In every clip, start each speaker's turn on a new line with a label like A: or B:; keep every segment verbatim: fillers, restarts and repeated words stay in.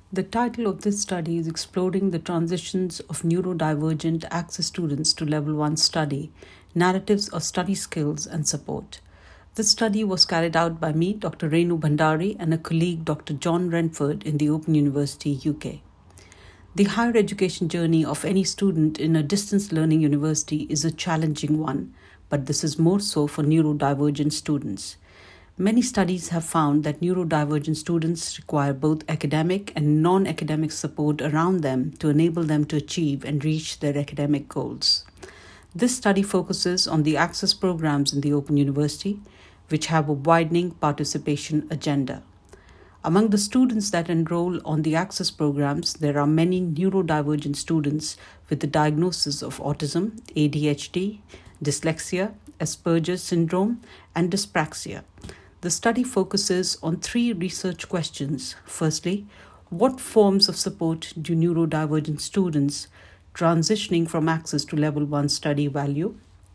A: The title of this study is Exploring the Transitions of Neurodivergent Access Students to Level one Study, Narratives of Study Skills and Support. This study was carried out by me, Doctor Renu Bhandari, and a colleague, Doctor John Renford, in the Open University, U K. The higher education journey of any student in a distance learning university is a challenging one, but this is more so for neurodivergent students. Many studies have found that neurodivergent students require both academic and non-academic support around them to enable them to achieve and reach their academic goals. This study focuses on the access programs in the Open University, which have a widening participation agenda. Among the students that enroll on the access programs, there are many neurodivergent students with the diagnosis of autism, A D H D, dyslexia, Asperger's syndrome, and dyspraxia. The study focuses on three research questions. Firstly, what forms of support do neurodivergent students transitioning from access to level one study value?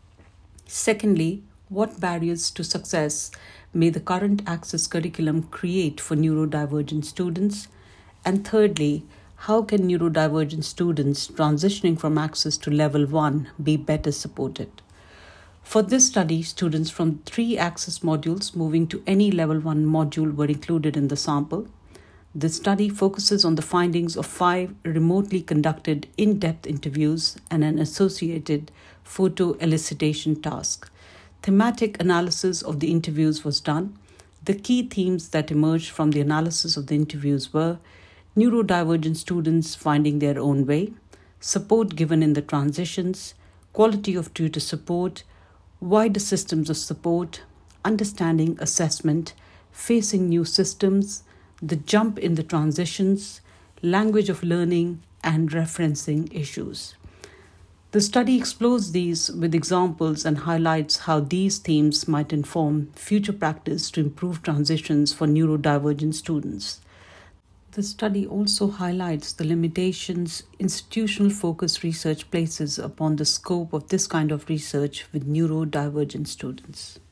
A: Secondly, what barriers to success may the current access curriculum create for neurodivergent students? And thirdly, how can neurodivergent students transitioning from access to level one be better supported? For this study, students from three access modules moving to any level one module were included in the sample. The study focuses on the findings of five remotely conducted in-depth interviews and an associated photo elicitation task. Thematic analysis of the interviews was done. The key themes that emerged from the analysis of the interviews were neurodivergent students finding their own way, support given in the transitions, quality of tutor support, wider systems of support, understanding assessment, facing new systems, the jump in the transitions, language of learning, and referencing issues. The study explores these with examples and highlights how these themes might inform future practice to improve transitions for neurodivergent students. The study also highlights the limitations institutional focused research places upon the scope of this kind of research with neurodivergent students.